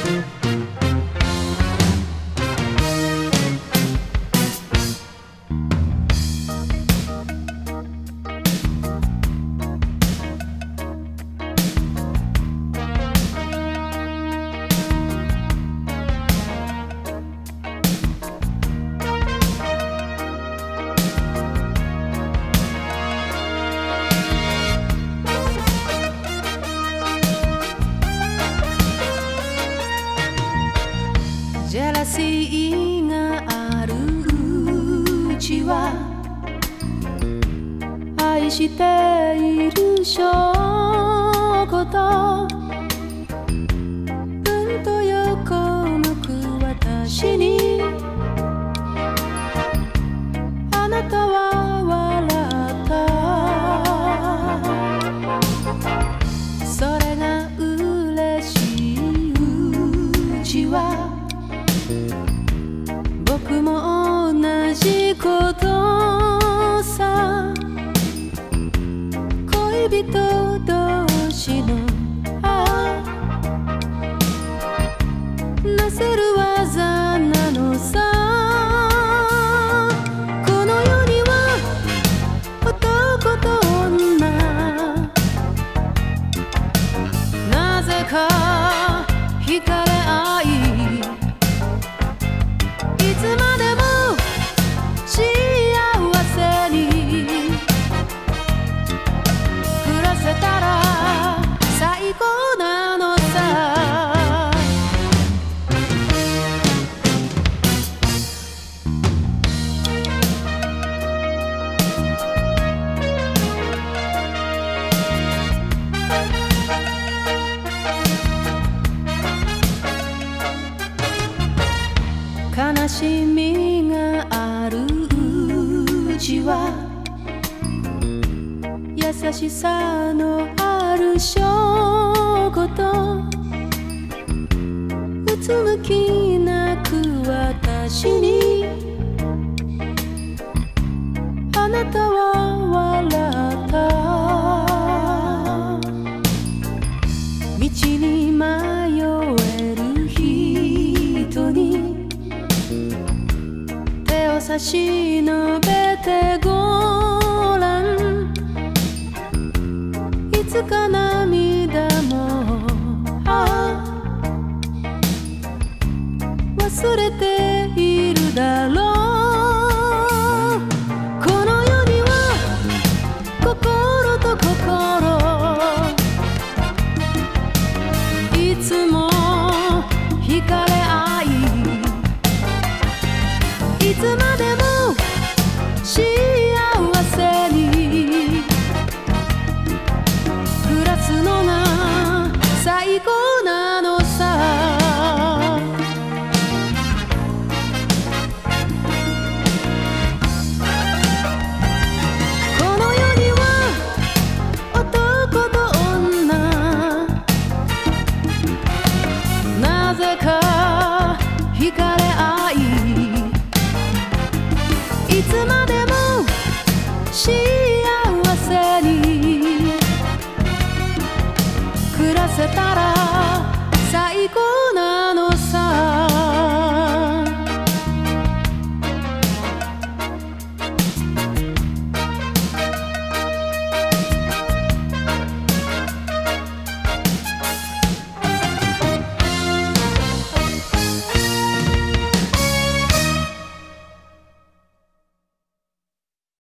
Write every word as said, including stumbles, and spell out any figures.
ジェラシーがあるうちは愛している証拠とうんと横向く私にあなたは笑ったそれが嬉しいうちは僕も同じことさ恋人同士のあなせる技なのさこの世には男と女なぜか惹かれ合いいつまでも幸せに暮らせたら最高なのさ悲しみがあるうちは優しさのある証拠とうつむき泣く私にあなたは笑った道に迷える人に手を差し伸べてごらんいつか涙もあ忘れているだろうこの世には心と心いつも惹かれ合いいつまでも幸せに暮らすのが最高なのさこの世には男と女なぜか惹かれ